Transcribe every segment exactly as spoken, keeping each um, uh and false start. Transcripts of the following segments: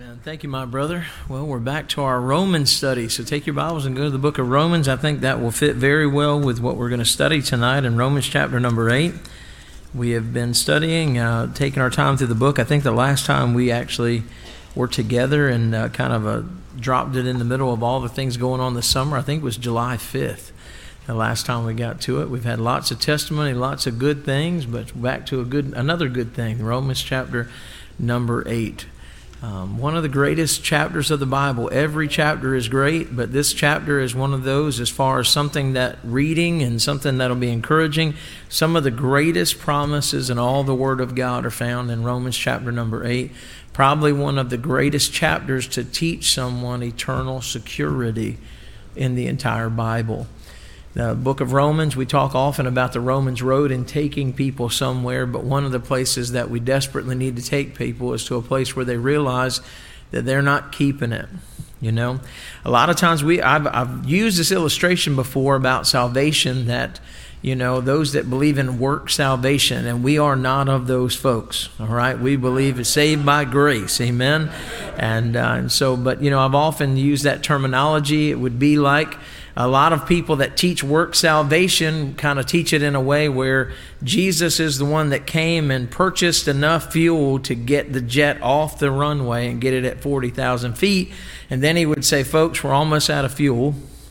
Amen. Thank you, my brother. Well, we're back to our Romans study. So take your Bibles and go to the book of Romans. I think that will fit very well with what we're going to study tonight in Romans chapter number eight. We have been studying, uh, taking our time through the book. I think the last time we actually were together and uh, kind of uh, dropped it in the middle of all the things going on this summer, I think it was July fifth. The last time we got to it. We've had lots of testimony, lots of good things, but back to a good, another good thing, Romans chapter number eight. Um, one of the greatest chapters of the Bible. Every chapter is great, but this chapter is one of those as far as something that reading and something that'll be encouraging. Some of the greatest promises in all the Word of God are found in Romans chapter number eight. Probably one of the greatest chapters to teach someone eternal security in the entire Bible. The book of Romans, we talk often about the Romans road and taking people somewhere, but one of the places that we desperately need to take people is to a place where they realize that they're not keeping it. You know, a lot of times we I've, I've used this illustration before about salvation that, you know, those that believe in work salvation, and we are not of those folks, all right? We believe it's saved by grace, amen? And, uh, and so, but, you know, I've often used that terminology. It would be like a lot of people that teach work salvation kind of teach it in a way where Jesus is the one that came and purchased enough fuel to get the jet off the runway and get it at forty thousand feet. And then he would say, folks, we're almost out of fuel.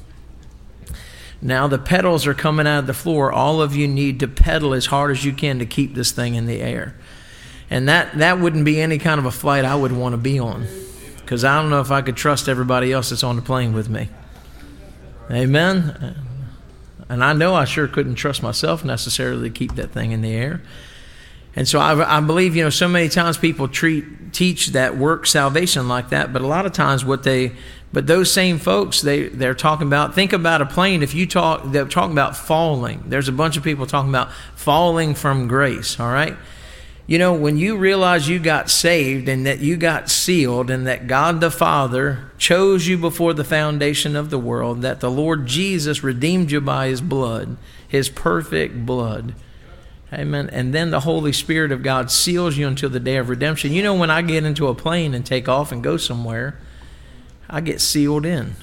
Now the pedals are coming out of the floor. All of you need to pedal as hard as you can to keep this thing in the air. And that, that wouldn't be any kind of a flight I would want to be on, because I don't know if I could trust everybody else that's on the plane with me. Amen. And I know I sure couldn't trust myself necessarily to keep that thing in the air. And so I, I believe, you know, so many times people treat teach that work salvation like that, but a lot of times what they, but those same folks, they, they're talking about, think about a plane. If you talk, they're talking about falling. There's a bunch of people talking about falling from grace, all right? You know, when you realize you got saved and that you got sealed and that God the Father chose you before the foundation of the world, that the Lord Jesus redeemed you by His blood, His perfect blood. Amen. And then the Holy Spirit of God seals you until the day of redemption. You know, when I get into a plane and take off and go somewhere, I get sealed in.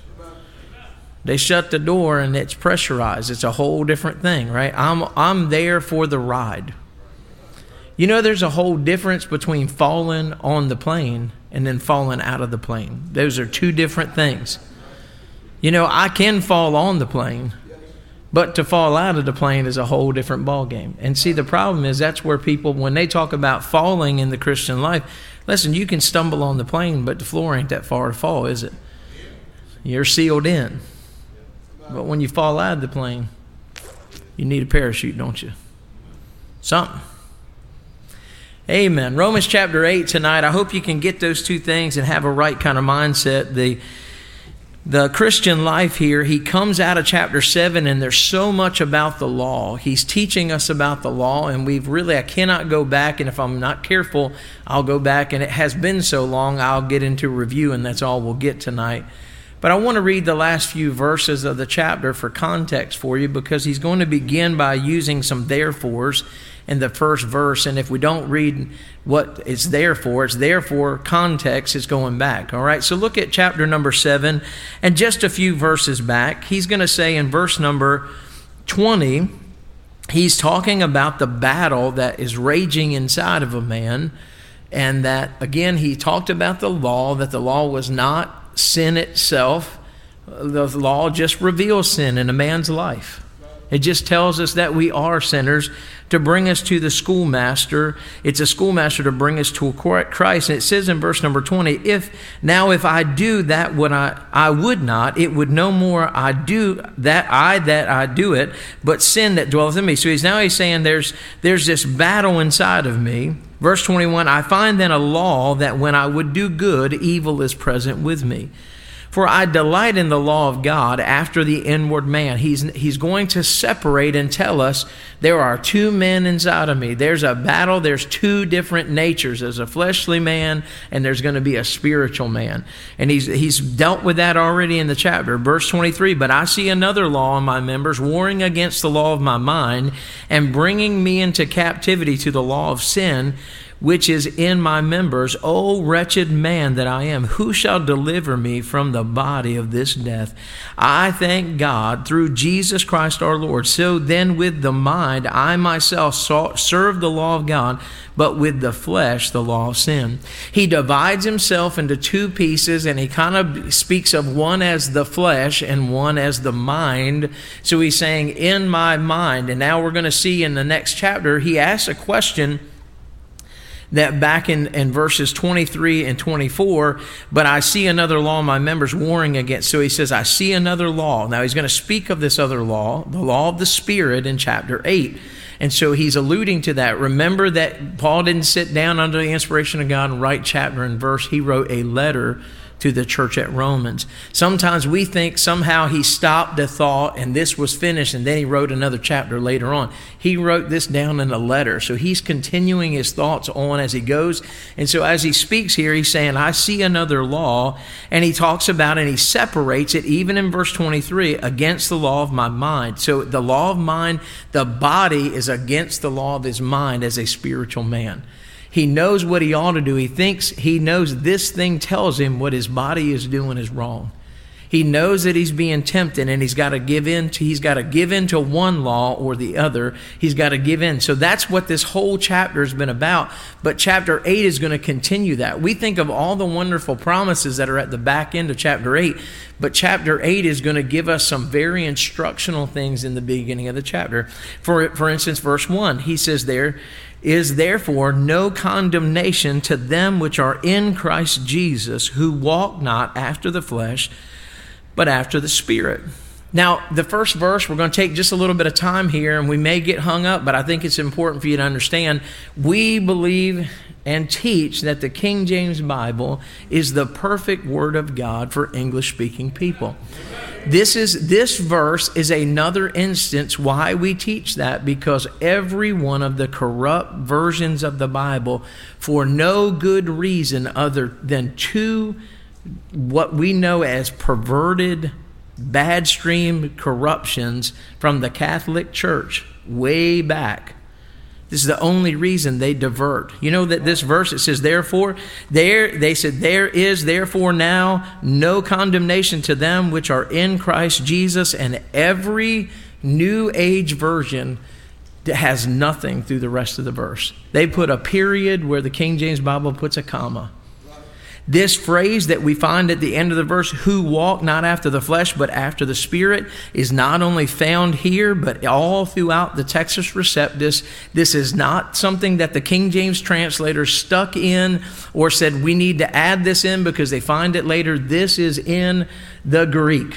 They shut the door and it's pressurized. It's a whole different thing, right? I'm I'm there for the ride. You know, there's a whole difference between falling on the plane and then falling out of the plane. Those are two different things. You know, I can fall on the plane, but to fall out of the plane is a whole different ballgame. And see, the problem is that's where people, when they talk about falling in the Christian life, listen, you can stumble on the plane, but the floor ain't that far to fall, is it? You're sealed in. But when you fall out of the plane, you need a parachute, don't you? Something. Amen. Romans chapter eight tonight. I hope you can get those two things and have a right kind of mindset. The the Christian life here, he comes out of chapter seven and there's so much about the law. He's teaching us about the law, and we've really, I cannot go back, and if I'm not careful, I'll go back, and it has been so long, I'll get into review, and that's all we'll get tonight. But I want to read the last few verses of the chapter for context for you, because he's going to begin by using some therefores in the first verse. And if we don't read what it's there for, it's there for context, it's going back. All right, so look at chapter number seven, and just a few verses back, he's going to say in verse number twenty, he's talking about the battle that is raging inside of a man. And that, again, he talked about the law, that the law was not sin itself. The law just reveals sin in a man's life. It just tells us that we are sinners to bring us to the schoolmaster. It's a schoolmaster to bring us to Christ. And it says in verse number twenty, if now if I do that what I, I would not, it would no more I do that I that I do it, but sin that dwelleth in me. So he's now he's saying there's there's this battle inside of me. Verse twenty-one, I find then a law that when I would do good, evil is present with me. For I delight in the law of God after the inward man. He's, he's going to separate and tell us there are two men inside of me. There's a battle. There's two different natures. There's a fleshly man and there's going to be a spiritual man. And he's, he's dealt with that already in the chapter. Verse twenty-three, but I see another law in my members, warring against the law of my mind and bringing me into captivity to the law of sin, which is in my members. O wretched man that I am, who shall deliver me from the body of this death? I thank God through Jesus Christ our Lord. So then with the mind, I myself saw, serve the law of God, but with the flesh, the law of sin. He divides himself into two pieces, and he kind of speaks of one as the flesh and one as the mind. So he's saying, in my mind. And now we're going to see in the next chapter, he asks a question that back in, in verses twenty-three and twenty-four, but I see another law my members warring against. So he says, I see another law. Now he's going to speak of this other law, the law of the Spirit in chapter eight. And so he's alluding to that. Remember that Paul didn't sit down under the inspiration of God and write chapter and verse. He wrote a letter to the church at Romans. Sometimes we think somehow he stopped the thought and this was finished and then he wrote another chapter later on. He wrote this down in a letter. So he's continuing his thoughts on as he goes. And so as he speaks here, he's saying, I see another law. And he talks about and he separates it, even in verse twenty-three, against the law of my mind. So the law of mind, the body is against the law of his mind as a spiritual man. He knows what he ought to do. He thinks he knows this thing tells him what his body is doing is wrong. He knows that he's being tempted and he's got to give in to, he's got to give in to one law or the other. He's got to give in. So that's what this whole chapter has been about. But chapter eight is going to continue that. We think of all the wonderful promises that are at the back end of chapter eight, but chapter eight is going to give us some very instructional things in the beginning of the chapter. For, for instance, verse one, he says there, is therefore no condemnation to them which are in Christ Jesus, who walk not after the flesh, but after the Spirit. Now, the first verse, we're going to take just a little bit of time here, and we may get hung up, but I think it's important for you to understand. We believe and teach that the King James Bible is the perfect Word of God for English-speaking people. This is this verse is another instance why we teach that, because every one of the corrupt versions of the Bible, for no good reason other than two what we know as perverted, bad stream corruptions from the Catholic Church way back. This is the only reason they divert. You know that this verse, it says, therefore, there, they said, there is therefore now no condemnation to them which are in Christ Jesus. And every New Age version has nothing through the rest of the verse. They put a period where the King James Bible puts a comma. This phrase that we find at the end of the verse, who walk not after the flesh, but after the Spirit, is not only found here, but all throughout the Textus Receptus. This is not something that the King James translators stuck in or said, we need to add this in because they find it later. This is in the Greek.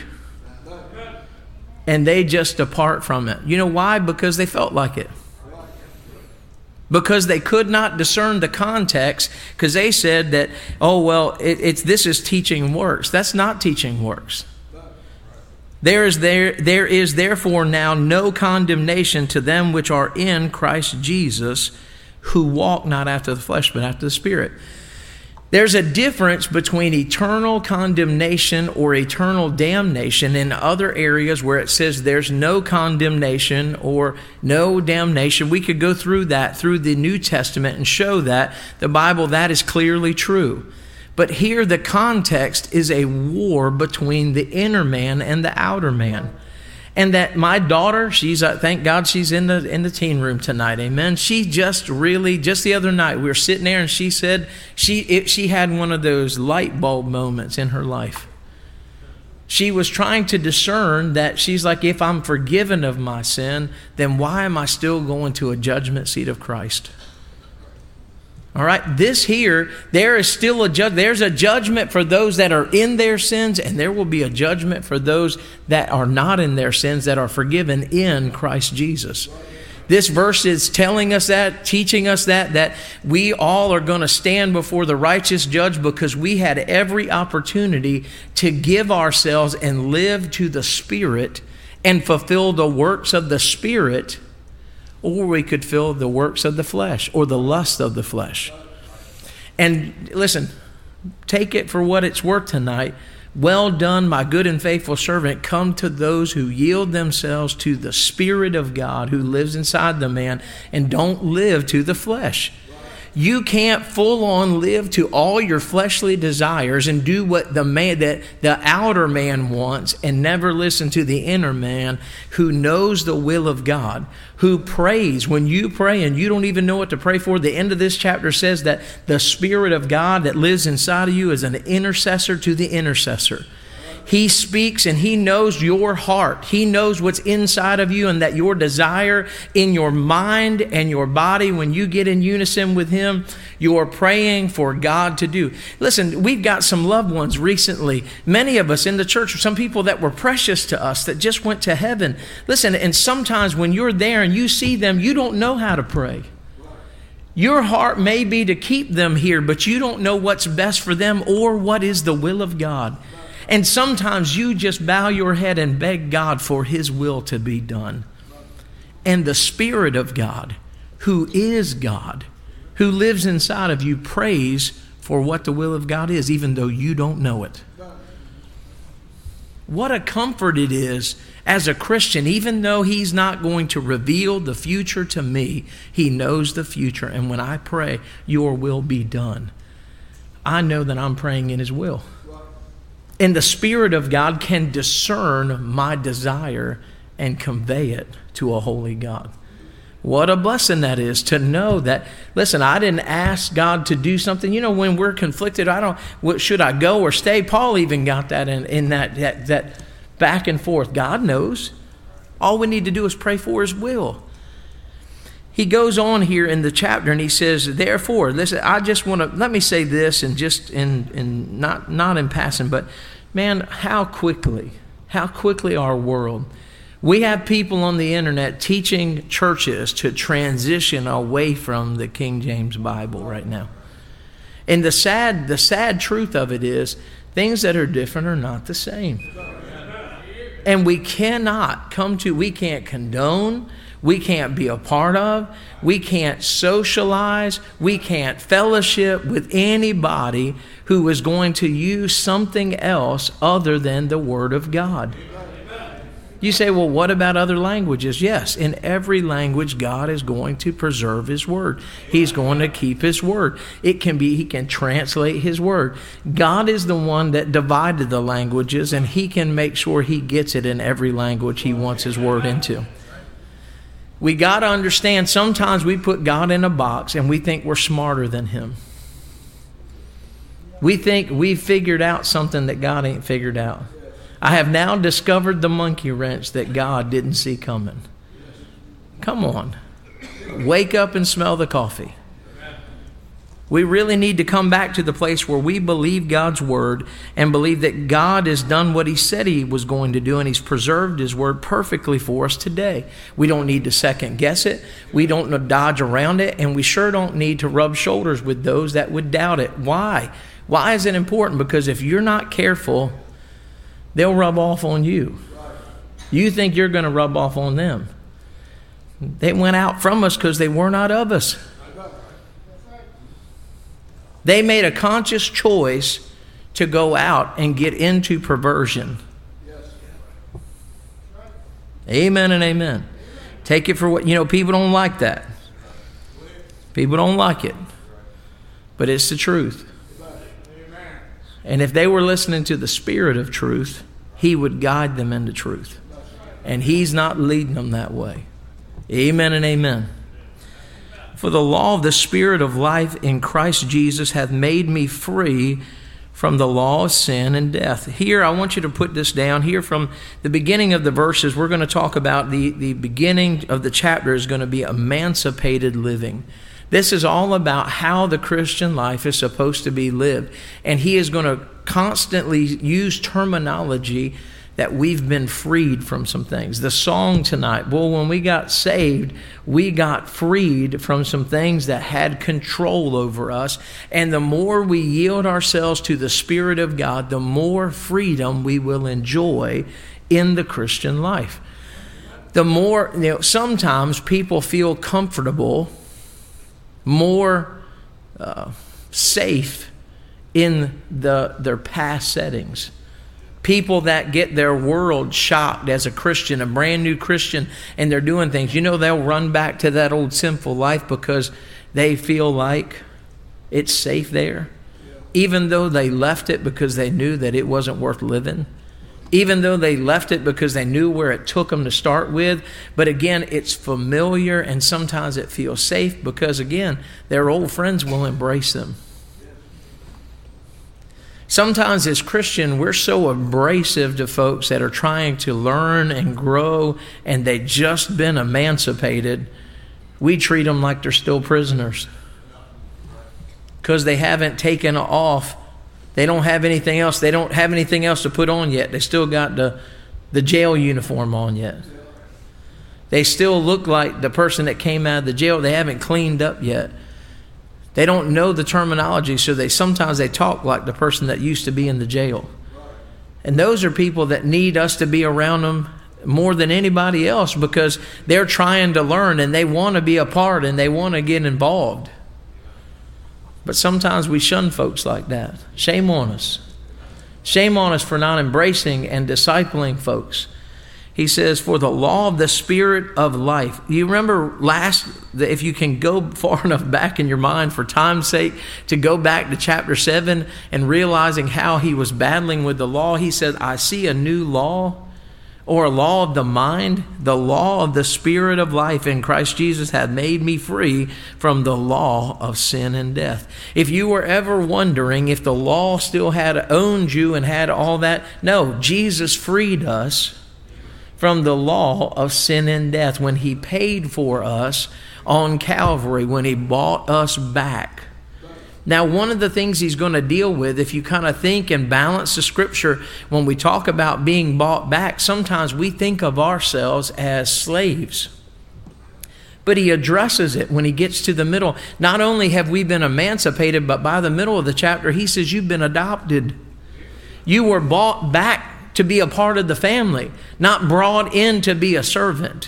And they just depart from it. You know why? Because they felt like it. Because they could not discern the context, because they said that, oh, well, it, it's this is teaching works. That's not teaching works. There is there there is therefore now no condemnation to them which are in Christ Jesus, who walk not after the flesh, but after the Spirit. There's a difference between eternal condemnation or eternal damnation in other areas where it says there's no condemnation or no damnation. We could go through that through the New Testament and show that the Bible, that is clearly true. But here the context is a war between the inner man and the outer man. And that my daughter, she's uh, thank God she's in the in the teen room tonight, amen. She just really, just the other night, we were sitting there and she said she it, she had one of those light bulb moments in her life. She was trying to discern that she's like, if I'm forgiven of my sin, then why am I still going to a judgment seat of Christ? All right, this here, there is still a judge. There's a judgment for those that are in their sins, and there will be a judgment for those that are not in their sins, that are forgiven in Christ Jesus. This verse is telling us that, teaching us that, that we all are going to stand before the righteous judge because we had every opportunity to give ourselves and live to the Spirit and fulfill the works of the Spirit, or we could fill the works of the flesh or the lust of the flesh. And listen, take it for what it's worth tonight. Well done, my good and faithful servant. Come to those who yield themselves to the Spirit of God who lives inside the man and don't live to the flesh. You can't full on live to all your fleshly desires and do what the man that the outer man wants and never listen to the inner man who knows the will of God, who prays. When you pray and you don't even know what to pray for, the end of this chapter says that the Spirit of God that lives inside of you is an intercessor to the intercessor. He speaks and He knows your heart. He knows what's inside of you, and that your desire in your mind and your body, when you get in unison with Him, you're praying for God to do. Listen, we've got some loved ones recently, many of us in the church, some people that were precious to us that just went to heaven. Listen, and sometimes when you're there and you see them, you don't know how to pray. Your heart may be to keep them here, but you don't know what's best for them or what is the will of God. And sometimes you just bow your head and beg God for His will to be done. And the Spirit of God, who is God, who lives inside of you, prays for what the will of God is, even though you don't know it. What a comfort it is as a Christian, even though He's not going to reveal the future to me, He knows the future. And when I pray, your will be done, I know that I'm praying in His will. And the Spirit of God can discern my desire and convey it to a holy God. What a blessing that is to know that, listen, I didn't ask God to do something. You know, when we're conflicted, I don't, what, should I go or stay? Paul even got that in, in that, that, that back and forth. God knows. All we need to do is pray for His will. He goes on here in the chapter and he says, therefore, listen, I just want to, let me say this and just in, in not, not in passing, but man, how quickly, how quickly our world, we have people on the internet teaching churches to transition away from the King James Bible right now. And the sad, the sad truth of it is things that are different are not the same. And we cannot come to, we can't condone, we can't be a part of, we can't socialize, we can't fellowship with anybody who is going to use something else other than the Word of God. You say, well, what about other languages? Yes, in every language, God is going to preserve His Word. He's going to keep His Word. It can be, He can translate His Word. God is the one that divided the languages, and He can make sure He gets it in every language He wants His Word into. We got to understand, sometimes we put God in a box and we think we're smarter than Him. We think we've figured out something that God ain't figured out. I have now discovered the monkey wrench that God didn't see coming. Come on. Wake up and smell the coffee. We really need to come back to the place where we believe God's Word and believe that God has done what He said He was going to do, and He's preserved His Word perfectly for us today. We don't need to second guess it. We don't dodge around it, and we sure don't need to rub shoulders with those that would doubt it. Why? Why is it important? Because if you're not careful, they'll rub off on you. You think you're going to rub off on them. They went out from us because they were not of us. They made a conscious choice to go out and get into perversion. Amen and amen. Take it for what, you know, people don't like that. People don't like it. But it's the truth. And if they were listening to the Spirit of truth, He would guide them into truth. And He's not leading them that way. Amen and amen. For the law of the Spirit of life in Christ Jesus hath made me free from the law of sin and death. Here, I want you to put this down. Here from the beginning of the verses, we're going to talk about the, the beginning of the chapter is going to be emancipated living. This is all about how the Christian life is supposed to be lived. And he is going to constantly use terminology that we've been freed from some things. The song tonight, well, when we got saved, we got freed from some things that had control over us. And the more we yield ourselves to the Spirit of God, the more freedom we will enjoy in the Christian life. The more, you know, sometimes people feel comfortable, more uh, safe in the their past settings. People that get their world shocked as a Christian, a brand new Christian, and they're doing things, you know, they'll run back to that old sinful life because they feel like it's safe there, even though they left it because they knew that it wasn't worth living, even though they left it because they knew where it took them to start with. But again, it's familiar, and sometimes it feels safe because, again, their old friends will embrace them. Sometimes as Christian, we're so abrasive to folks that are trying to learn and grow, and they've just been emancipated. We treat them like they're still prisoners because they haven't taken off. They don't have anything else. They don't have anything else to put on yet. They still got the, the jail uniform on yet. They still look like the person that came out of the jail. They haven't cleaned up yet. They don't know the terminology, so they sometimes they talk like the person that used to be in the jail. And those are people that need us to be around them more than anybody else because they're trying to learn and they want to be a part and they want to get involved. But sometimes we shun folks like that. Shame on us. Shame on us for not embracing and discipling folks. He says, for the law of the Spirit of life. You remember last, if you can go far enough back in your mind for time's sake, to go back to chapter seven and realizing how he was battling with the law. He said, I see a new law, or a law of the mind. The law of the Spirit of life in Christ Jesus had made me free from the law of sin and death. If you were ever wondering if the law still had owned you and had all that, no, Jesus freed us from the law of sin and death when he paid for us on Calvary, when he bought us back. Now, one of the things he's going to deal with, if you kind of think and balance the scripture, when we talk about being bought back, sometimes we think of ourselves as slaves. But he addresses it when he gets to the middle. Not only have we been emancipated, but by the middle of the chapter, he says you've been adopted. You were bought back to be a part of the family, not brought in to be a servant.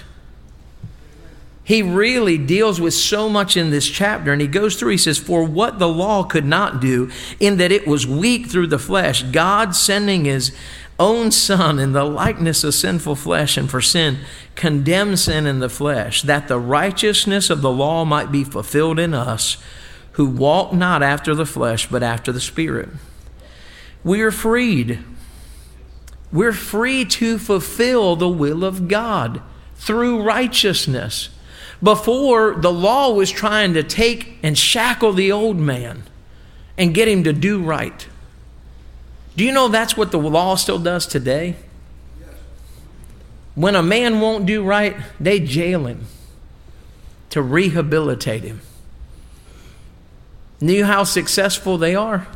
He really deals with so much in this chapter, and he goes through, he says, for what the law could not do, in that it was weak through the flesh, God sending his own Son in the likeness of sinful flesh, and for sin, condemned sin in the flesh, that the righteousness of the law might be fulfilled in us, who walk not after the flesh, but after the Spirit. We are freed. We're free to fulfill the will of God through righteousness. Before, the law was trying to take and shackle the old man and get him to do right. Do you know that's what the law still does today? When a man won't do right, they jail him to rehabilitate him. Knew how successful they are?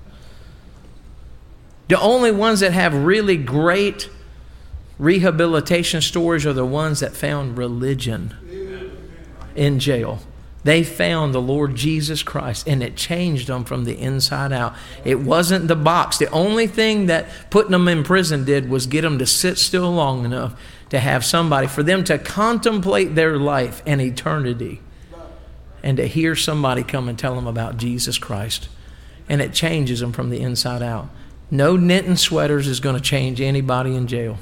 The only ones that have really great rehabilitation stories are the ones that found religion in jail. They found the Lord Jesus Christ, and it changed them from the inside out. It wasn't the box. The only thing that putting them in prison did was get them to sit still long enough to have somebody, for them to contemplate their life and eternity, and to hear somebody come and tell them about Jesus Christ. And it changes them from the inside out. No knitting sweaters is going to change anybody in jail.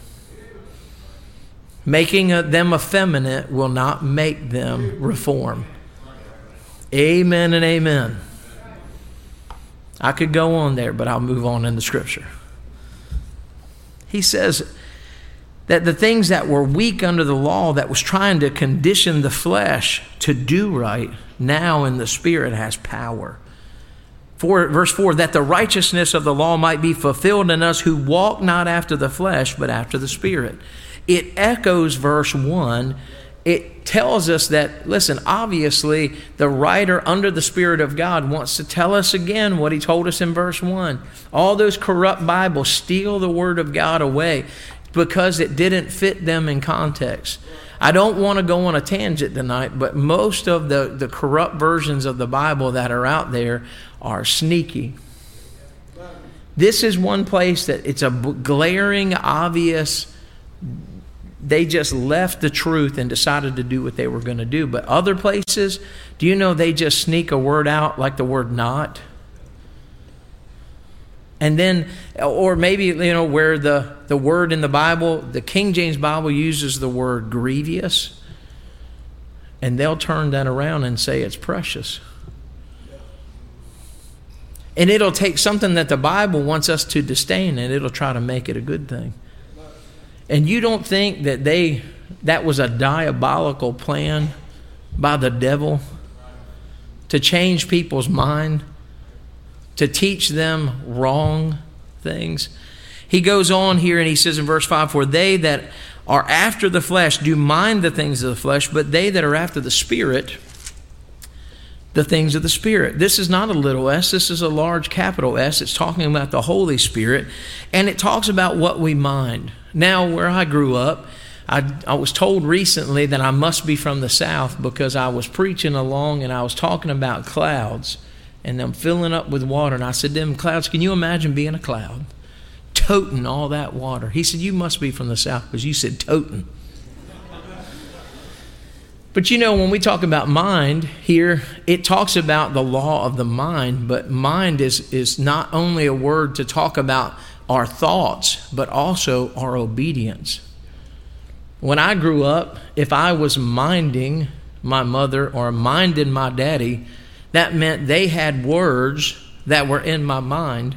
Making them effeminate will not make them reform. Amen and amen. I could go on there, but I'll move on in the scripture. He says that the things that were weak under the law, that was trying to condition the flesh to do right, now in the Spirit has power. For, verse four, that the righteousness of the law might be fulfilled in us who walk not after the flesh, but after the Spirit. It echoes verse one. It tells us that, listen, obviously the writer under the Spirit of God wants to tell us again what he told us in verse one. All those corrupt Bibles steal the Word of God away because it didn't fit them in context. I don't want to go on a tangent tonight, but most of the, the corrupt versions of the Bible that are out there are sneaky. This is one place that it's a glaring, obvious, they just left the truth and decided to do what they were going to do. But other places, do you know they just sneak a word out like the word not? And then, or maybe, you know, where the, the word in the Bible, the King James Bible uses the word grievous. and they'll turn that around and say it's precious. And it'll take something that the Bible wants us to disdain, and it'll try to make it a good thing. And you don't think that they that was a diabolical plan by the devil to change people's mind, to teach them wrong things? He goes on here and he says in verse five, for they that are after the flesh do mind the things of the flesh, but they that are after the Spirit, the things of the Spirit. This is not a little s, this is a large capital S. It's talking about the Holy Spirit, and it talks about what we mind. Now, where I grew up, I, I was told recently that I must be from the South because I was preaching along and I was talking about clouds and them filling up with water. And I said, them clouds, can you imagine being a cloud? Toting all that water. He said, you must be from the South because you said toting. But you know, when we talk about mind here, it talks about the law of the mind, but mind is, is not only a word to talk about our thoughts, but also our obedience. When I grew up, if I was minding my mother or minding my daddy, that meant they had words that were in my mind,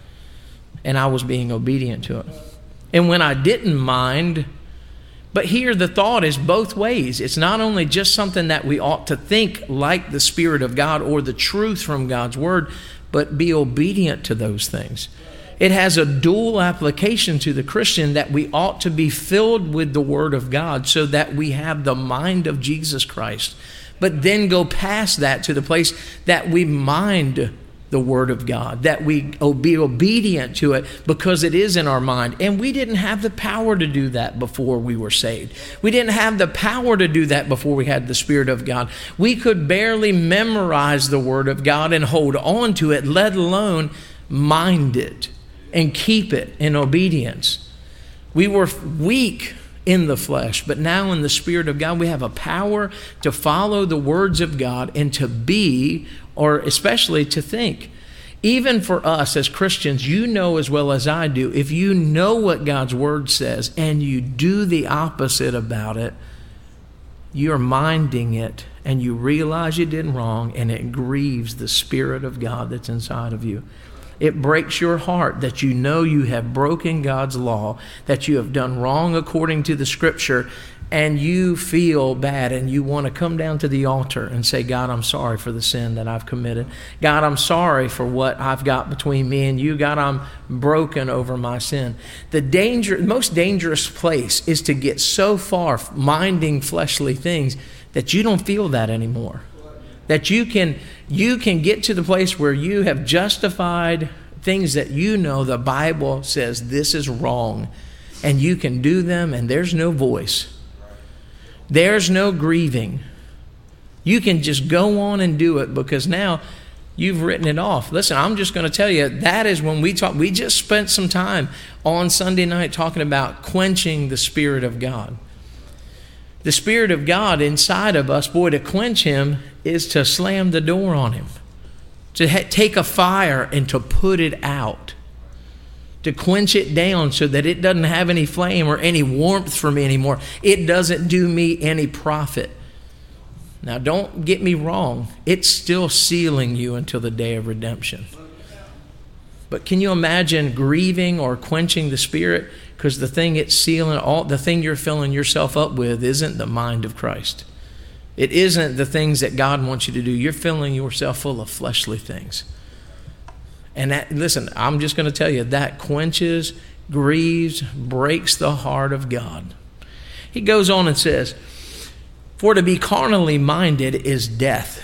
and I was being obedient to it. And when I didn't mind, but here the thought is both ways. It's not only just something that we ought to think like the Spirit of God or the truth from God's Word, but be obedient to those things. It has a dual application to the Christian that we ought to be filled with the Word of God so that we have the mind of Jesus Christ. But then go past that to the place that we mind the Word of God, that we be obedient to it because it is in our mind. And we didn't have the power to do that before we were saved. We didn't have the power to do that before we had the Spirit of God. We could barely memorize the Word of God and hold on to it, let alone mind it and keep it in obedience. We were weak in the flesh, but now in the Spirit of God, we have a power to follow the words of God and to be, or especially to think. Even for us as Christians, you know as well as I do, if you know what God's Word says and you do the opposite about it, you're minding it and you realize you did wrong, and it grieves the Spirit of God that's inside of you. It breaks your heart that you know you have broken God's law, that you have done wrong according to the Scripture, and you feel bad and you want to come down to the altar and say, God, I'm sorry for the sin that I've committed. God, I'm sorry for what I've got between me and you. God, I'm broken over my sin. The danger, most dangerous place is to get so far minding fleshly things that you don't feel that anymore. That you can you can get to the place where you have justified things that you know the Bible says this is wrong, and you can do them and there's no voice. There's no grieving. You can just go on and do it because now you've written it off. Listen, I'm just going to tell you, that is when we talk. We just spent some time on Sunday night talking about quenching the Spirit of God. The Spirit of God inside of us, boy, to quench Him is to slam the door on Him. To ha- take a fire and to put it out. To quench it down so that it doesn't have any flame or any warmth for me anymore. It doesn't do me any profit. Now, don't get me wrong. It's still sealing you until the day of redemption. But can you imagine grieving or quenching the Spirit? Because the thing it's sealing, all the thing you're filling yourself up with isn't the mind of Christ. It isn't the things that God wants you to do. You're filling yourself full of fleshly things. And that, listen, I'm just going to tell you, that quenches, grieves, breaks the heart of God. He goes on and says, for to be carnally minded is death.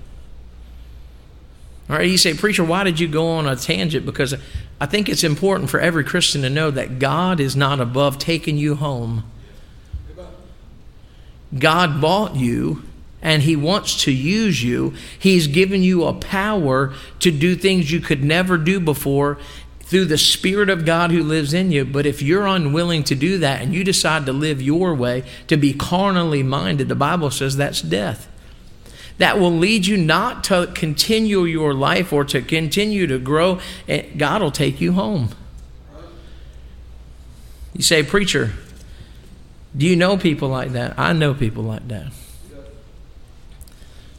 All right, you say, preacher, why did you go on a tangent? Because I think it's important for every Christian to know that God is not above taking you home. God bought you, and He wants to use you. He's given you a power to do things you could never do before through the Spirit of God who lives in you. But if you're unwilling to do that and you decide to live your way, to be carnally minded, the Bible says that's death. That will lead you not to continue your life or to continue to grow. God will take you home. You say, preacher, do you know people like that? I know people like that.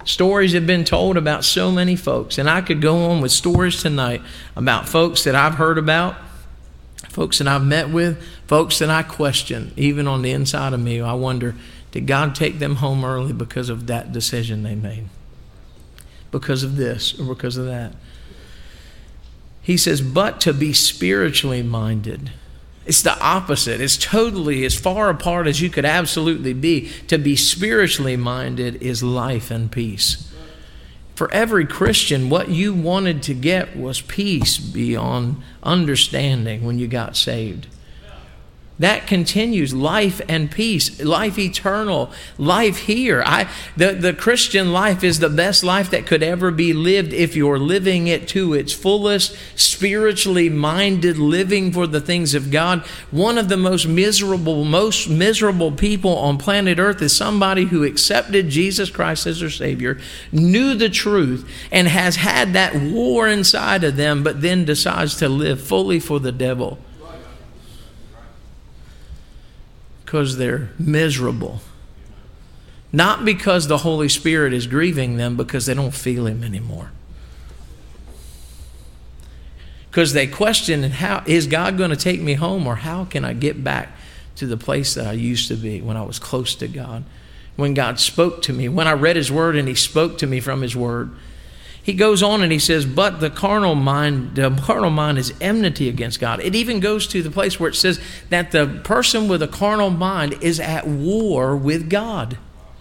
Stories have been told about so many folks, and I could go on with stories tonight about folks that I've heard about, folks that I've met with, folks that I question, even on the inside of me. I wonder, did God take them home early because of that decision they made? Because of this or because of that? He says, but to be spiritually minded. It's the opposite. It's totally as far apart as you could absolutely be. To be spiritually minded is life and peace. For every Christian, what you wanted to get was peace beyond understanding when you got saved. That continues, life and peace, life eternal, life here. I, the, the Christian life is the best life that could ever be lived if you're living it to its fullest, spiritually minded, living for the things of God. One of the most miserable, most miserable people on planet Earth is somebody who accepted Jesus Christ as their Savior, knew the truth, and has had that war inside of them, but then decides to live fully for the devil. Because they're miserable. Not because the Holy Spirit is grieving them, because they don't feel Him anymore. Because they question, how is God going to take me home, or how can I get back to the place that I used to be when I was close to God, when God spoke to me, when I read His Word and He spoke to me from His Word. He goes on and he says, but the carnal mind, the carnal mind is enmity against God. It even goes to the place where it says that the person with a carnal mind is at war with God.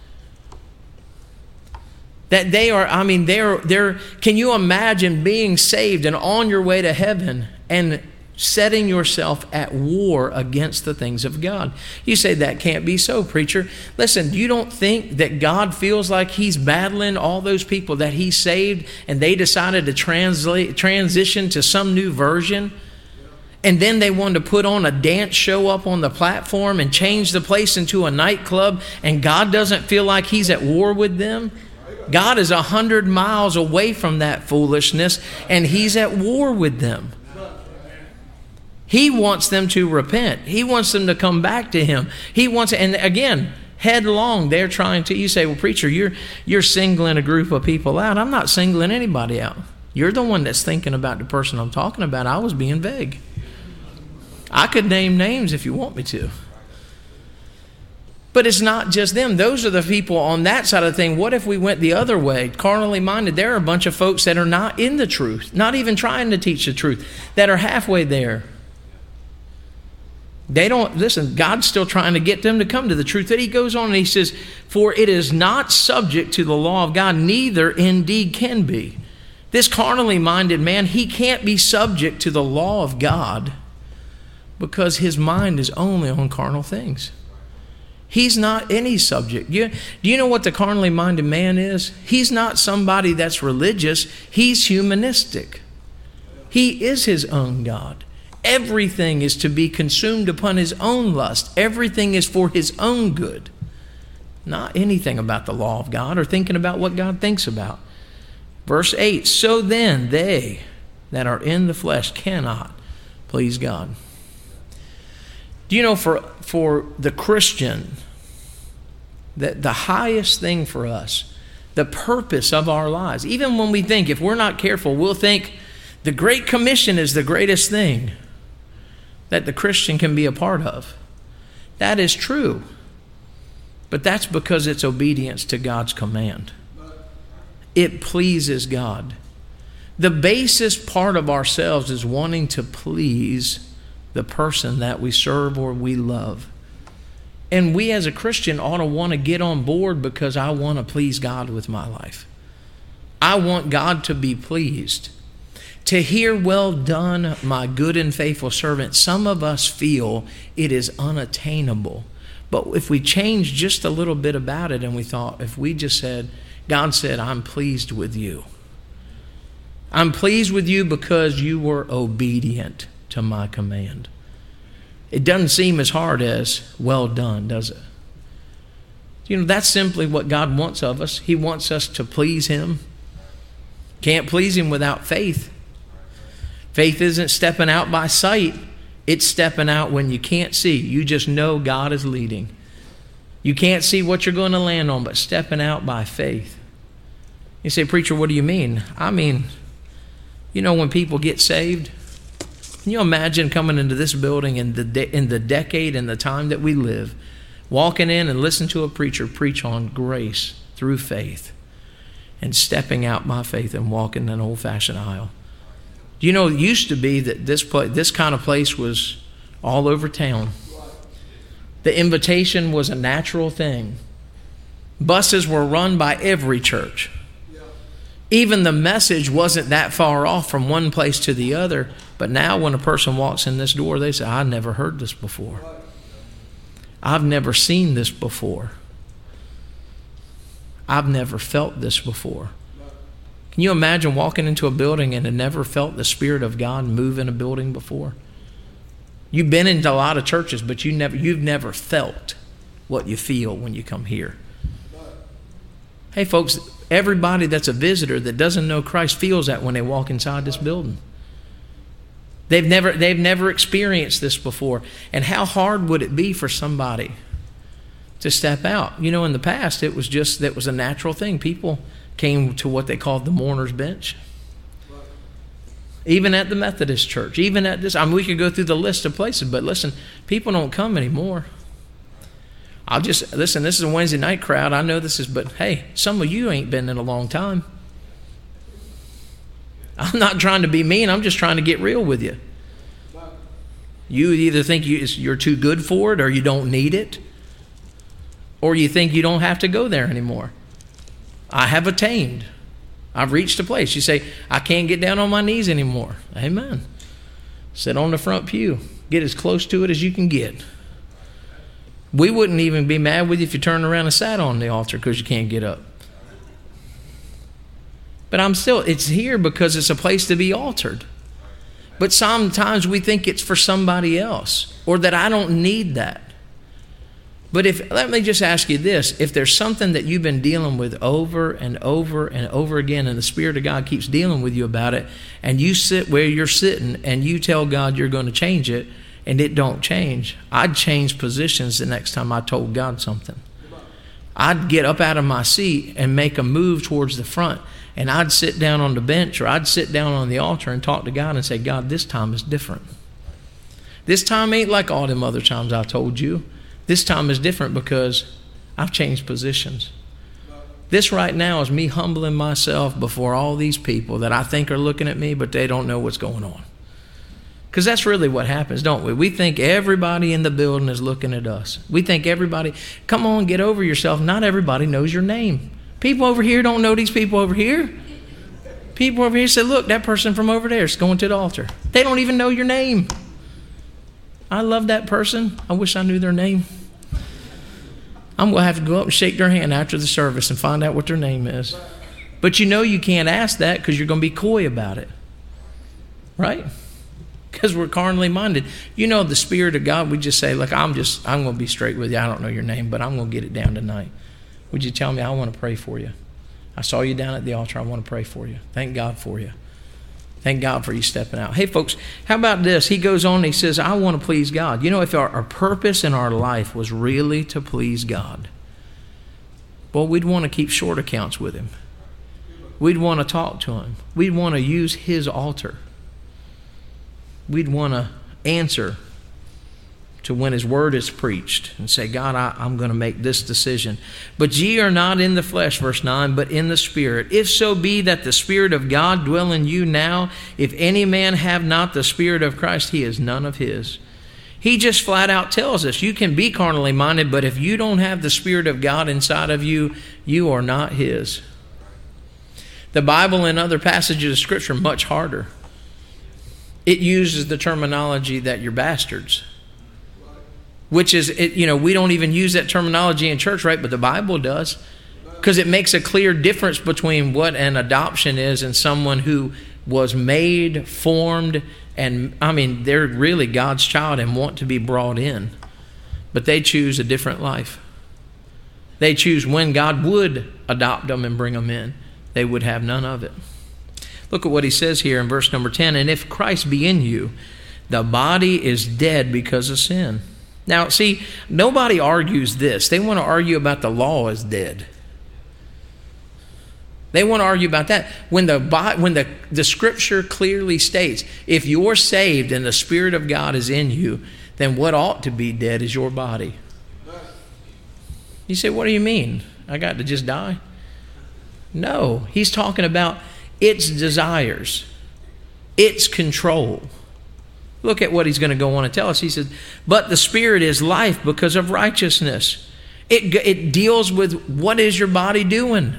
That they are, I mean, they're, they're, can you imagine being saved and on your way to heaven and setting yourself at war against the things of God? You say, that can't be so, preacher. Listen, you don't think that God feels like He's battling all those people that He saved and they decided to translate, transition to some new version? And then they wanted to put on a dance show up on the platform and change the place into a nightclub, and God doesn't feel like He's at war with them? God is a hundred miles away from that foolishness, and He's at war with them. He wants them to repent. He wants them to come back to Him. He wants, and again, headlong, they're trying to, you say, well, preacher, you're, you're singling a group of people out. I'm not singling anybody out. You're the one that's thinking about the person I'm talking about. I was being vague. I could name names if you want me to. But it's not just them. Those are the people on that side of the thing. What if we went the other way? Carnally minded. There are a bunch of folks that are not in the truth, not even trying to teach the truth, that are halfway there. They don't, listen, God's still trying to get them to come to the truth. That He goes on and He says, for it is not subject to the law of God, neither indeed can be. This carnally minded man, he can't be subject to the law of God because his mind is only on carnal things. He's not any subject. You, do you know what the carnally minded man is? He's not somebody that's religious. He's humanistic. He is his own God. Everything is to be consumed upon his own lust. Everything is for his own good. Not anything about the law of God or thinking about what God thinks about. Verse eight, so then they that are in the flesh cannot please God. Do you know, for, for the Christian, that the highest thing for us, the purpose of our lives, even when we think, if we're not careful, we'll think the Great Commission is the greatest thing that the Christian can be a part of. That is true. But that's because it's obedience to God's command. It pleases God. The basis part of ourselves is wanting to please the person that we serve or we love. And we as a Christian ought to want to get on board because I want to please God with my life. I want God to be pleased. To hear, well done, my good and faithful servant. Some of us feel it is unattainable. But if we change just a little bit about it and we thought, if we just said, God said, I'm pleased with you. I'm pleased with you because you were obedient to my command. It doesn't seem as hard as well done, does it? You know, that's simply what God wants of us. He wants us to please Him. Can't please Him without faith. Faith isn't stepping out by sight. It's stepping out when you can't see. You just know God is leading. You can't see what you're going to land on, but stepping out by faith. You say, preacher, what do you mean? I mean, you know, when people get saved, can you imagine coming into this building in the de- in the decade and the time that we live, walking in and listening to a preacher preach on grace through faith, and stepping out by faith and walking an old-fashioned aisle? Do you know, it used to be that this place, this kind of place was all over town. The invitation was a natural thing. Buses were run by every church. Even the message wasn't that far off from one place to the other. But now when a person walks in this door, they say, I never heard this before. I've never seen this before. I've never felt this before. Can you imagine walking into a building and had never felt the Spirit of God move in a building before? You've been into a lot of churches, but you never, you've never felt what you feel when you come here. Hey, folks, everybody that's a visitor that doesn't know Christ feels that when they walk inside this building. They've never, they've never experienced this before. And how hard would it be for somebody to step out? You know, in the past, it was just, that was a natural thing. People came to what they called the mourner's bench. Even at the Methodist church, even at this, I mean, we could go through the list of places, but listen, people don't come anymore. I'll just, listen, this is a Wednesday night crowd. I know this is, but hey, some of you ain't been in a long time. I'm not trying to be mean. I'm just trying to get real with you. You either think you, you're too good for it or you don't need it, or you think you don't have to go there anymore. I have attained. I've reached a place. You say, I can't get down on my knees anymore. Amen. Sit on the front pew. Get as close to it as you can get. We wouldn't even be mad with you if you turned around and sat on the altar because you can't get up. But I'm still, it's here because it's a place to be altered. But sometimes we think it's for somebody else, or that I don't need that. But if, let me just ask you this, if there's something that you've been dealing with over and over and over again, and the Spirit of God keeps dealing with you about it, and you sit where you're sitting and you tell God you're going to change it, and it don't change, I'd change positions the next time I told God something. I'd get up out of my seat and make a move towards the front, and I'd sit down on the bench, or I'd sit down on the altar and talk to God and say, God, this time is different. This time ain't like all them other times I told you. This time is different because I've changed positions. This right now is me humbling myself before all these people that I think are looking at me, but they don't know what's going on. Because that's really what happens, don't we? We think everybody in the building is looking at us. We think everybody, come on, get over yourself. Not everybody knows your name. People over here don't know these people over here. People over here say, look, that person from over there is going to the altar. They don't even know your name. I love that person. I wish I knew their name. I'm going to have to go up and shake their hand after the service and find out what their name is. But you know you can't ask that because you're going to be coy about it. Right? Because we're carnally minded. You know, the Spirit of God, we just say, look, I'm just, I'm going to be straight with you. I don't know your name, but I'm going to get it down tonight. Would you tell me? I want to pray for you. I saw you down at the altar. I want to pray for you. Thank God for you. Thank God for you stepping out. Hey, folks, how about this? He goes on and he says, I want to please God. You know, if our, our purpose in our life was really to please God, well, we'd want to keep short accounts with Him. We'd want to talk to Him. We'd want to use His altar. We'd want to answer to when His word is preached and say, God, I, I'm going to make this decision. But ye are not in the flesh, verse nine, but in the Spirit. If so be that the Spirit of God dwell in you now, if any man have not the Spirit of Christ, he is none of His. He just flat out tells us you can be carnally minded, but if you don't have the Spirit of God inside of you, you are not His. The Bible and other passages of Scripture are much harder. It uses the terminology that you're bastards. Which is, it, you know, we don't even use that terminology in church, right? But the Bible does. Because it makes a clear difference between what an adoption is and someone who was made, formed, and, I mean, they're really God's child and want to be brought in. But they choose a different life. They choose when God would adopt them and bring them in, they would have none of it. Look at what he says here in verse number ten. And if Christ be in you, the body is dead because of sin. Now, see, nobody argues this. They want to argue about the law is dead. They want to argue about that. When the when the, the Scripture clearly states, if you're saved and the Spirit of God is in you, then what ought to be dead is your body. You say, what do you mean? I got to just die? No, he's talking about its desires, its control. Look at what he's going to go on and tell us. He says, but the Spirit is life because of righteousness. It, it deals with what is your body doing?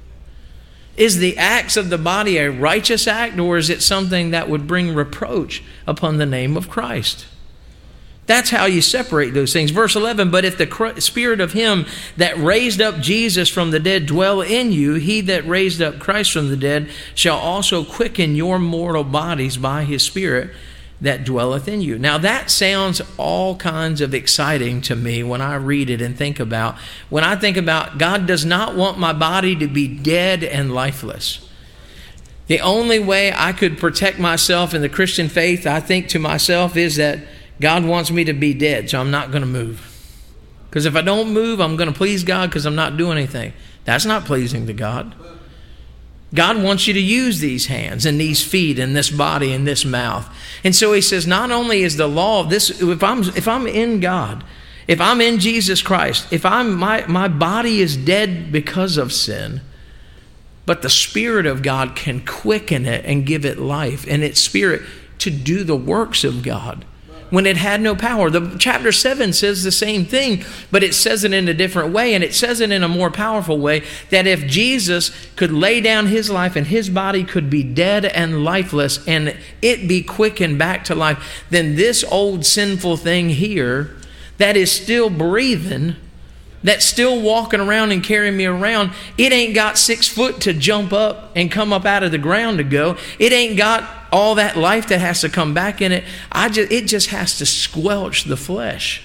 Is the acts of the body a righteous act, or is it something that would bring reproach upon the name of Christ? That's how you separate those things. Verse eleven, but if the Spirit of him that raised up Jesus from the dead dwell in you, he that raised up Christ from the dead shall also quicken your mortal bodies by his Spirit that dwelleth in you. Now that sounds all kinds of exciting to me when I read it and think about, when I think about God does not want my body to be dead and lifeless. The only way I could protect myself in the Christian faith, I think to myself, is that God wants me to be dead, so I'm not going to move. Because if I don't move, I'm going to please God because I'm not doing anything. That's not pleasing to God. God wants you to use these hands and these feet and this body and this mouth. And so he says, not only is the law of this, if I'm if I'm in God, if I'm in Jesus Christ, if I'm my, my body is dead because of sin, but the Spirit of God can quicken it and give it life and its spirit to do the works of God when it had no power. The chapter seven says the same thing, but it says it in a different way, and it says it in a more powerful way, that if Jesus could lay down his life and his body could be dead and lifeless and it be quickened back to life, then this old sinful thing here that is still breathing, that's still walking around and carrying me around, it ain't got six foot to jump up and come up out of the ground to go. It ain't got all that life that has to come back in it. I just, it just has to squelch the flesh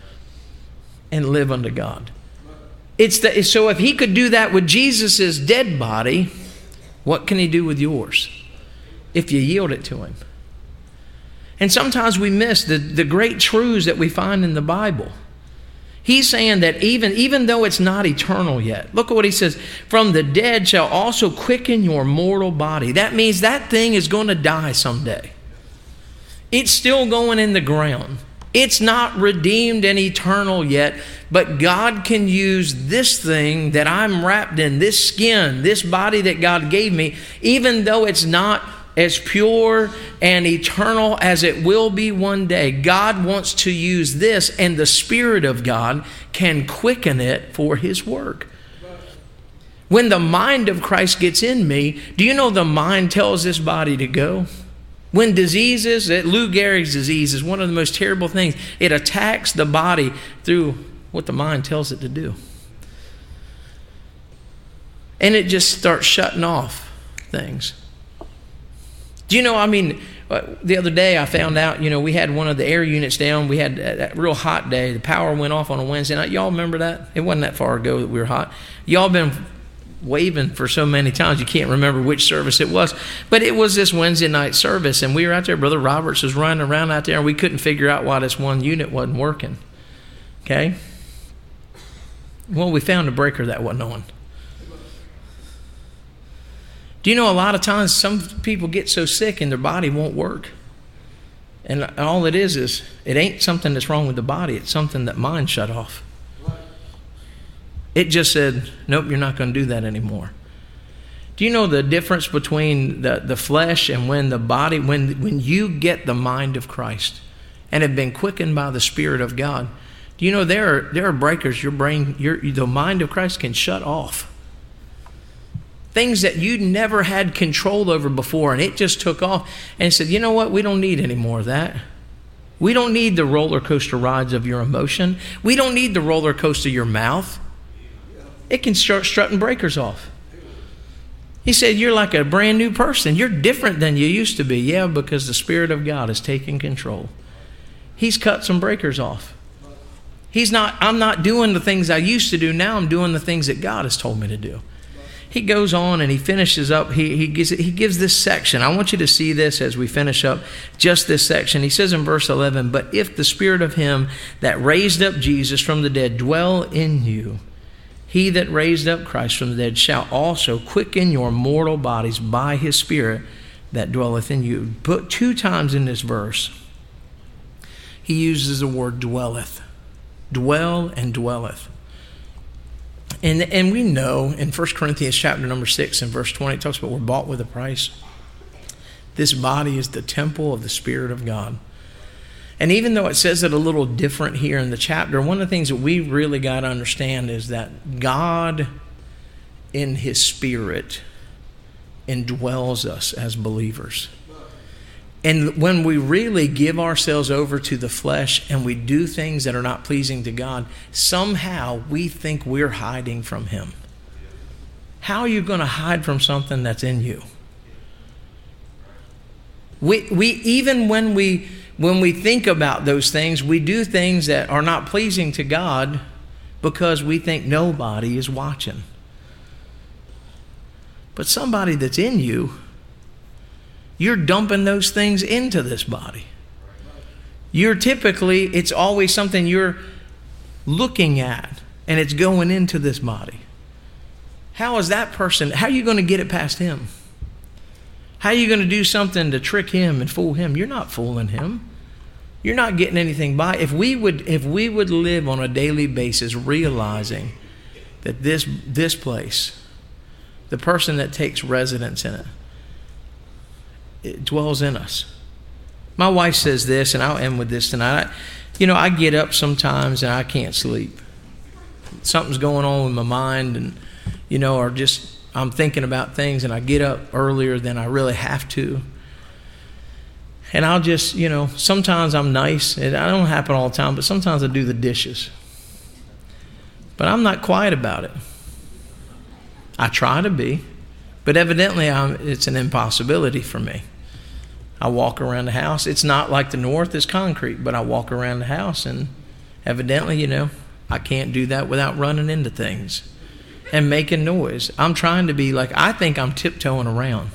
and live unto God. It's the, so if he could do that with Jesus' dead body, what can he do with yours if you yield it to him? And sometimes we miss the, the great truths that we find in the Bible. He's saying that even, even though it's not eternal yet, look at what he says, from the dead shall also quicken your mortal body. That means that thing is going to die someday. It's still going in the ground. It's not redeemed and eternal yet, but God can use this thing that I'm wrapped in, this skin, this body that God gave me, even though it's not as pure and eternal as it will be one day. God wants to use this, and the Spirit of God can quicken it for his work. When the mind of Christ gets in me, do you know the mind tells this body to go? When diseases, Lou Gehrig's disease is one of the most terrible things. It attacks the body through what the mind tells it to do. And it just starts shutting off things. Do you know, I mean, the other day I found out, you know, we had one of the air units down. We had that real hot day. The power went off on a Wednesday night. Y'all remember that? It wasn't that far ago that we were hot. Y'all been waving for so many times you can't remember which service it was. But it was this Wednesday night service, and we were out there. Brother Roberts was running around out there, and we couldn't figure out why this one unit wasn't working. Okay? Well, we found a breaker that wasn't on. Do you know a lot of times some people get so sick and their body won't work? And all it is is, it ain't something that's wrong with the body. It's something that mind shut off. It just said, nope, you're not going to do that anymore. Do you know the difference between the, the flesh and when the body, when, when you get the mind of Christ and have been quickened by the Spirit of God, do you know there are, there are breakers your brain, your, the mind of Christ can shut off. Things that you never had control over before, and it just took off and said, you know what, we don't need any more of that. We don't need the roller coaster rides of your emotion. We don't need the roller coaster of your mouth. It can start strutting breakers off. He said, you're like a brand new person. You're different than you used to be. Yeah, because the Spirit of God is taking control. He's cut some breakers off. He's not, I'm not doing the things I used to do. Now I'm doing the things that God has told me to do. He goes on and he finishes up. He, he, gives, he gives this section. I want you to see this as we finish up just this section. He says in verse eleven, but if the Spirit of him that raised up Jesus from the dead dwell in you, He that raised up Christ from the dead shall also quicken your mortal bodies by his Spirit that dwelleth in you. But two times in this verse, he uses the word dwelleth. Dwell and dwelleth. And, and we know in First Corinthians chapter number six and verse twenty, it talks about we're bought with a price. This body is the temple of the Spirit of God. And even though it says it a little different here in the chapter, one of the things that we really got to understand is that God in his Spirit indwells us as believers. And when we really give ourselves over to the flesh and we do things that are not pleasing to God, somehow we think we're hiding from him. How are you going to hide from something that's in you? We we even when we when we think about those things, we do things that are not pleasing to God because we think nobody is watching. But somebody that's in you, you're dumping those things into this body. You're typically, it's always something you're looking at, and it's going into this body. How is that person, how are you going to get it past him? How are you going to do something to trick him and fool him? You're not fooling him. You're not getting anything by. If we would, if we would live on a daily basis realizing that this, this place, the person that takes residence in it, it dwells in us. My wife says this, and I'll end with this tonight. I, you know, I get up sometimes and I can't sleep. Something's going on with my mind, and, you know, or just I'm thinking about things, and I get up earlier than I really have to. And I'll just, you know, sometimes I'm nice. It don't happen all the time, but sometimes I do the dishes. But I'm not quiet about it. I try to be, but evidently I'm, it's an impossibility for me. I walk around the house. It's not like the north is concrete, but I walk around the house, and evidently, you know, I can't do that without running into things and making noise. I'm trying to be like, I think I'm tiptoeing around.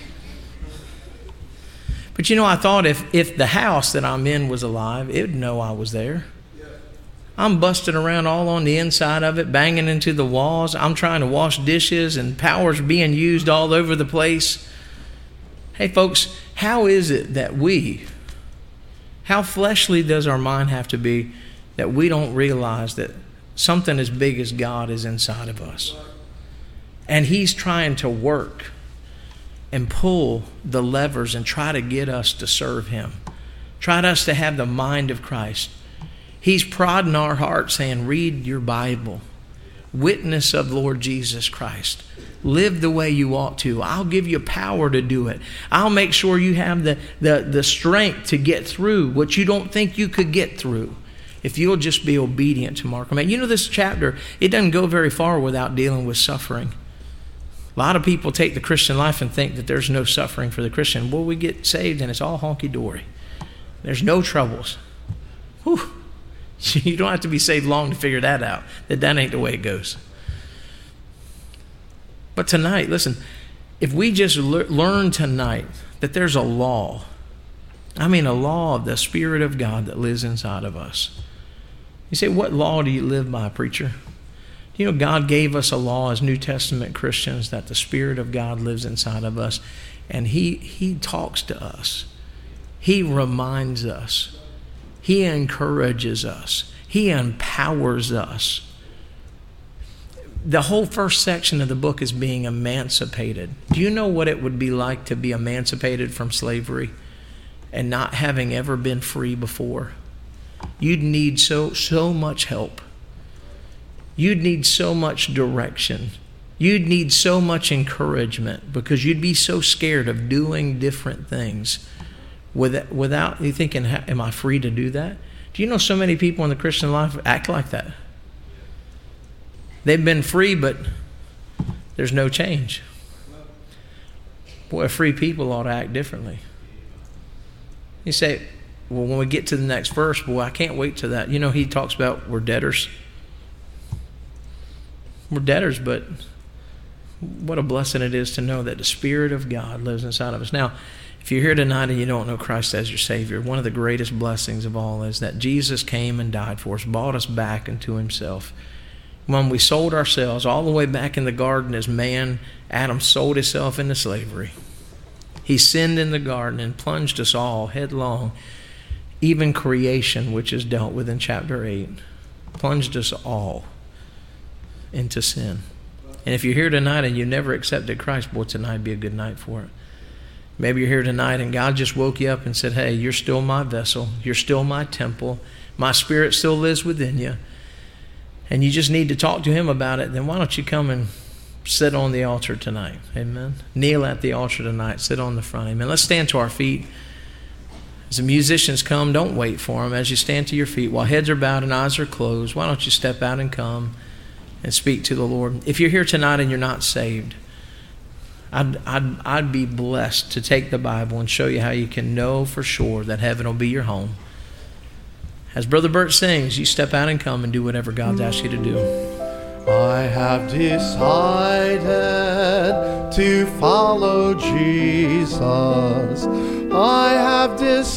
But you know, I thought if, if the house that I'm in was alive, it would know I was there. I'm busting around all on the inside of it, banging into the walls. I'm trying to wash dishes, and power's being used all over the place. Hey folks, how is it that we, how fleshly does our mind have to be that we don't realize that something as big as God is inside of us? And he's trying to work and pull the levers and try to get us to serve him. Try us to have the mind of Christ. He's prodding our hearts saying, read your Bible. Witness of Lord Jesus Christ. Live the way you ought to. I'll give you power to do it. I'll make sure you have the, the, the strength to get through what you don't think you could get through if you'll just be obedient to my command. You know, this chapter, it doesn't go very far without dealing with suffering. A lot of people take the Christian life and think that there's no suffering for the Christian. Well, we get saved and it's all honky-dory. There's no troubles. Whew. You don't have to be saved long to figure that out, that that ain't the way it goes. But tonight, listen, if we just le- learn tonight that there's a law, I mean a law of the Spirit of God that lives inside of us. You say, what law do you live by, preacher? You know, God gave us a law as New Testament Christians that the Spirit of God lives inside of us, and He He talks to us. He reminds us. He encourages us. He empowers us. The whole first section of the book is being emancipated. Do you know what it would be like to be emancipated from slavery and not having ever been free before? You'd need so so much help. You'd need so much direction. You'd need so much encouragement because you'd be so scared of doing different things without, without you thinking, am I free to do that? Do you know so many people in the Christian life act like that? They've been free, but there's no change. Boy, free people ought to act differently. You say, well, when we get to the next verse, boy, I can't wait to that. You know, he talks about we're debtors. We're debtors, but what a blessing it is to know that the Spirit of God lives inside of us. Now, if you're here tonight and you don't know Christ as your Savior, one of the greatest blessings of all is that Jesus came and died for us, brought us back into himself. when we sold ourselves all the way back in the garden as man, Adam sold himself into slavery. He sinned in the garden and plunged us all headlong. Even creation, which is dealt with in chapter eight, plunged us all into sin. And if you're here tonight and you never accepted Christ, boy, tonight would be a good night for it. Maybe you're here tonight and God just woke you up and said, hey, you're still my vessel. You're still my temple. My spirit still lives within you. And you just need to talk to him about it. Then why don't you come and sit on the altar tonight? Amen. Kneel at the altar tonight. Sit on the front. Amen. Let's stand to our feet. As the musicians come, don't wait for them. As you stand to your feet, while heads are bowed and eyes are closed, why don't you step out and come and speak to the Lord? If you're here tonight and you're not saved, I'd, I'd, I'd be blessed to take the Bible and show you how you can know for sure that heaven will be your home. As Brother Bert sings, you step out and come and do whatever God's asked you to do. I have decided to follow Jesus. I have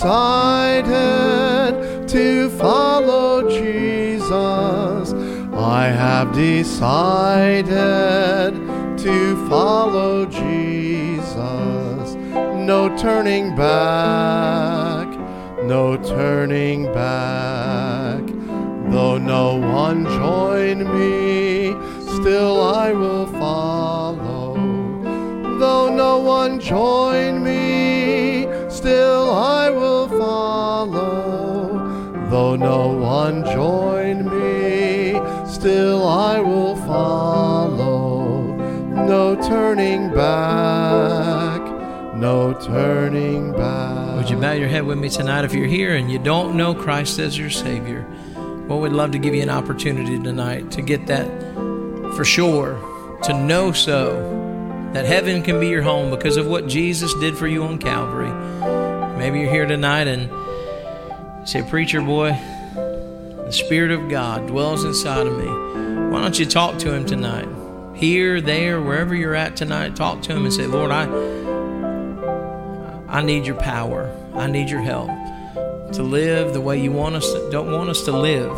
decided to follow Jesus. I have decided to follow Jesus. No turning back, no turning back. Though no one join me, still I will follow. Though no one join me, still I will follow. Though no one join me, still I will follow. No turning back, no turning back. Would you bow your head with me tonight? If you're here and you don't know Christ as your Savior, well, we'd love to give you an opportunity tonight to get that for sure, to know so that heaven can be your home because of what Jesus did for you on Calvary. Maybe you're here tonight and you say, preacher boy, the Spirit of God dwells inside of me. Why don't you talk to him tonight? Here, there, wherever you're at tonight, talk to him and say, Lord, I, I need your power. I need your help to live the way you want us to, don't want us to live.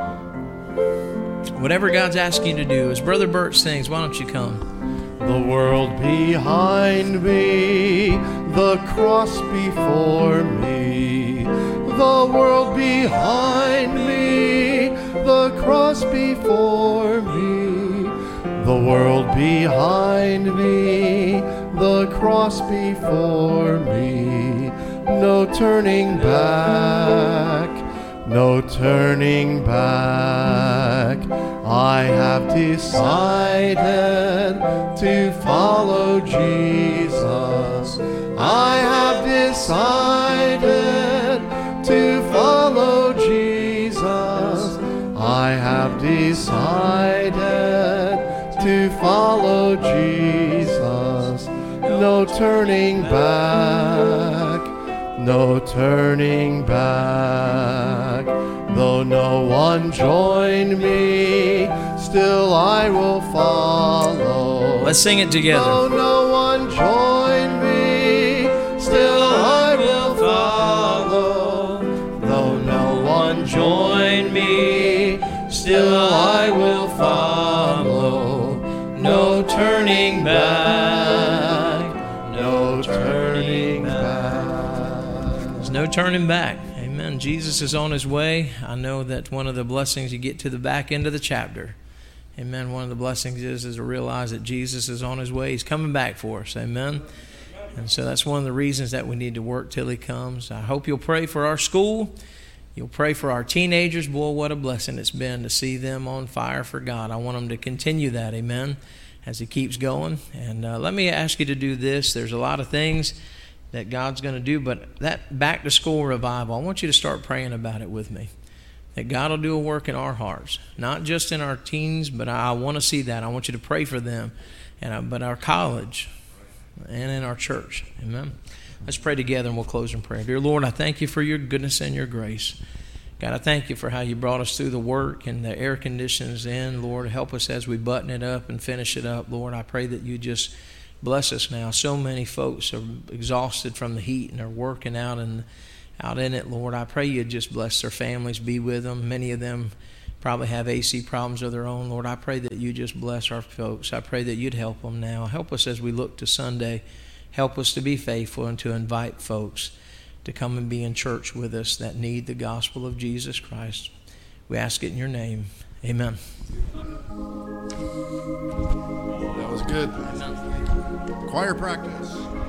Whatever God's asking you to do, as Brother Bert sings, why don't you come? The world behind me, the cross before me. The world behind me, the cross before me. The world behind me, the cross before me. No turning back, no turning back. I have decided to follow Jesus. I have decided to follow Jesus. I have decided to follow Jesus. No turning back, no turning back. Though no one join me, still I will follow. Let's sing it together. Though no one join me, still I will follow. Though no one join me, still I will follow. No turning back, no turning back. There's no turning back. Amen. Jesus is on his way. I know that one of the blessings you get to the back end of the chapter, amen, one of the blessings is, is to realize that Jesus is on his way. He's coming back for us. Amen. And so that's one of the reasons that we need to work till he comes. I hope you'll pray for our school. You'll pray for our teenagers. Boy, what a blessing it's been to see them on fire for God. I want them to continue that, amen, as he keeps going. And uh, let me ask you to do this. There's a lot of things that God's going to do, but that back to school revival, I want you to start praying about it with me. That God will do a work in our hearts, not just in our teens, but I, I want to see that. I want you to pray for them, and I, but our college and in our church. Amen. Let's pray together and we'll close in prayer. Dear Lord, I thank you for your goodness and your grace. God, I thank you for how you brought us through the work and the air conditions in. Lord, help us as we button it up and finish it up. Lord, I pray that you just bless us now. So many folks are exhausted from the heat and are working out and out in it. Lord, I pray you just bless their families, be with them. Many of them probably have A C problems of their own. Lord, I pray that you just bless our folks. I pray that you'd help them now. Help us as we look to Sunday. Help us to be faithful and to invite folks to come and be in church with us that need the gospel of Jesus Christ. We ask it in your name. Amen. That was good. Choir practice.